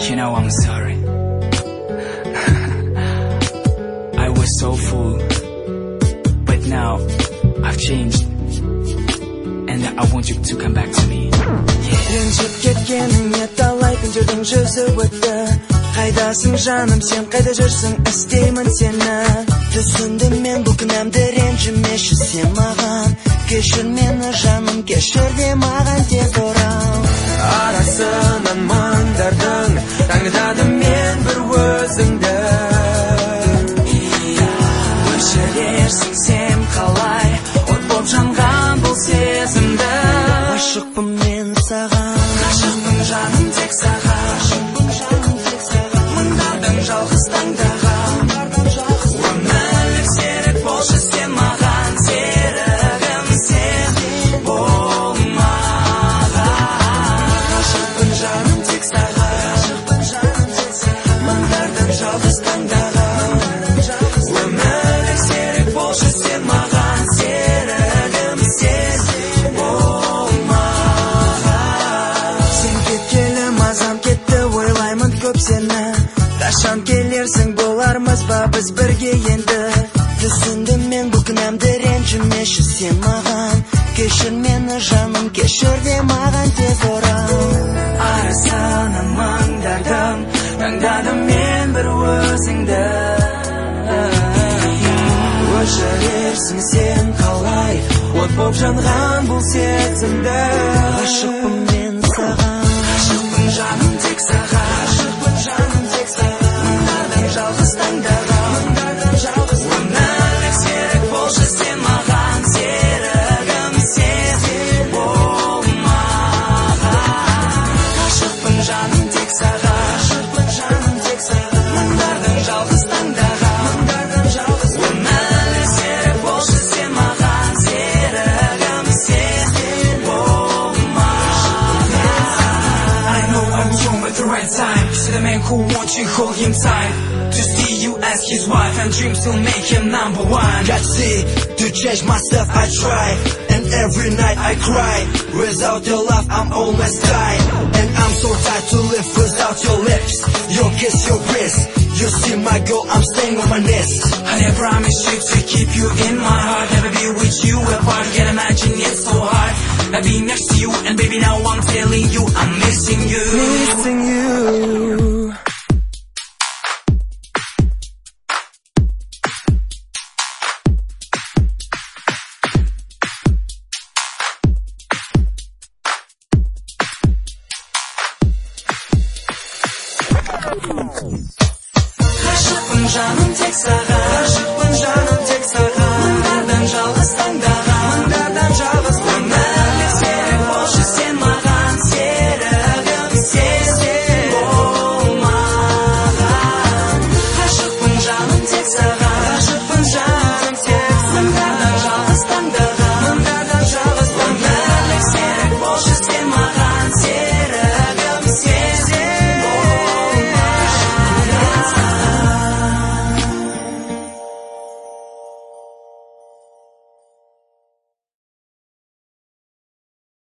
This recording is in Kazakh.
You know I'm sorry. I was so fool, but now I've changed, and I want you to come back to me. Ренжіп кеткеніңе талай күндердің жүзі өтті. Қайдасың жаным, сен қайда жүрсің, іздеймін сені. Түсіндім мен бұл күнәмді, ренжімеші сен маған. Кешір мені жаным, кешір де маған тез орал. Арасынан маңдардың таңдадым мен бір өзіңді. Өшірерсің сен қалай, от боп жанған бұл сезімді. Ғашықпын мен саған, ғашықпын жаным тек саған, мыңдардың жалғыз таңдаған. Өмірлік серік болшы сен маған, серігім сен болмаған. Ғашықпын жаным тек саған, мыңдардың жалғыз таңдаған. Өмірлік серік болшы сен маған, серігім сен болмаған. Сен кеткелі мазам кетті, ойлаймын көп сені. Қашан келерсің, болармыз ба біз бірге енді. Түсіндім мен бұл күнәмді, ренжімеші сен маған. Кешір мені жаным, кешір де маған тез орал. Арасынан маңдардың таңдадым мен бір өзіңді. Өшірерсің сен қалай, от боп жанған бұл сезімді. Ғашықпын мен саған, ғашықпын жаным тек саған, ғашықпын жаным тек саған, мыңдардың жалғыз таңдаған. Өмірлік серік болшы сен маған, серігім сен болмаған. Ғашықпын жаным тек саған, мыңдардың жалғыз таңдаған. Өмірлік серік болшы сен маған, серігім сен болмаған. I know I'm young at the right time. See the man who wants you, hold him tight. To see you as his wife, and dreams will make him number one. Got see, to change myself I try, and every night I cry. Without your love I'm almost dying, and I'm so tired to live without your lips, your kiss, your breath. You see my girl, I'm staying on my nest. Honey, I promise you to keep you in my heart, never be with you apart. Can't imagine it's so hard, I'll be next to you, and baby now I'm telling you I'm missing you. Missing you. Ғашықпын жаным тек саған,